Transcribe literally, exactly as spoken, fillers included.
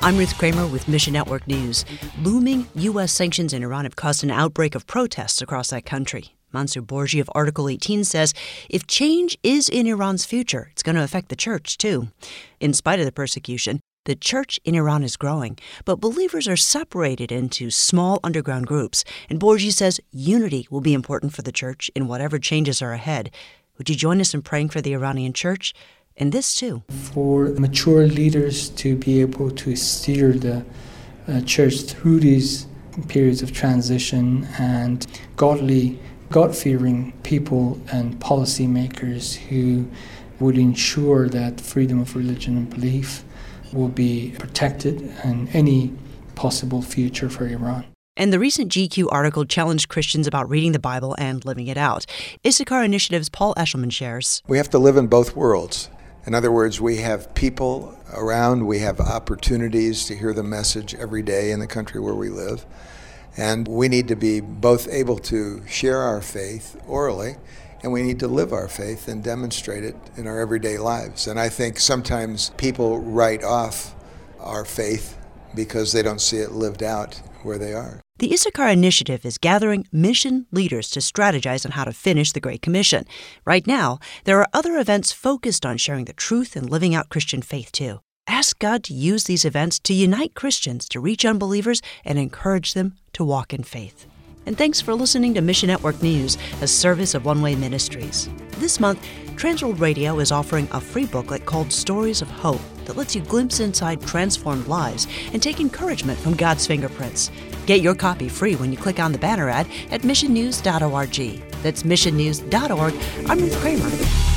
I'm Ruth Kramer with Mission Network News. Looming U S sanctions in Iran have caused an outbreak of protests across that country. Mansour Borji of Article eighteen says if change is in Iran's future, it's going to affect the church, too. In spite of the persecution, the church in Iran is growing, but believers are separated into small underground groups. And Borji says unity will be important for the church in whatever changes are ahead. Would you join us in praying for the Iranian church? And this, too. For mature leaders to be able to steer the uh, church through these periods of transition, and godly, God-fearing people and policymakers who would ensure that freedom of religion and belief will be protected in any possible future for Iran. And the recent G Q article challenged Christians about reading the Bible and living it out. Issachar Initiative's Paul Eshelman shares. We have to live in both worlds. In other words, we have people around, we have opportunities to hear the message every day in the country where we live. And we need to be both able to share our faith orally, and we need to live our faith and demonstrate it in our everyday lives. And I think sometimes people write off our faith because they don't see it lived out where they are. The Issachar Initiative is gathering mission leaders to strategize on how to finish the Great Commission. Right now, there are other events focused on sharing the truth and living out Christian faith, too. Ask God to use these events to unite Christians, to reach unbelievers, and encourage them to walk in faith. And thanks for listening to Mission Network News, a service of One Way Ministries. This month, Transworld Radio is offering a free booklet called Stories of Hope that lets you glimpse inside transformed lives and take encouragement from God's fingerprints. Get your copy free when you click on the banner ad at mission news dot org. That's mission news dot org. I'm Ruth Kramer.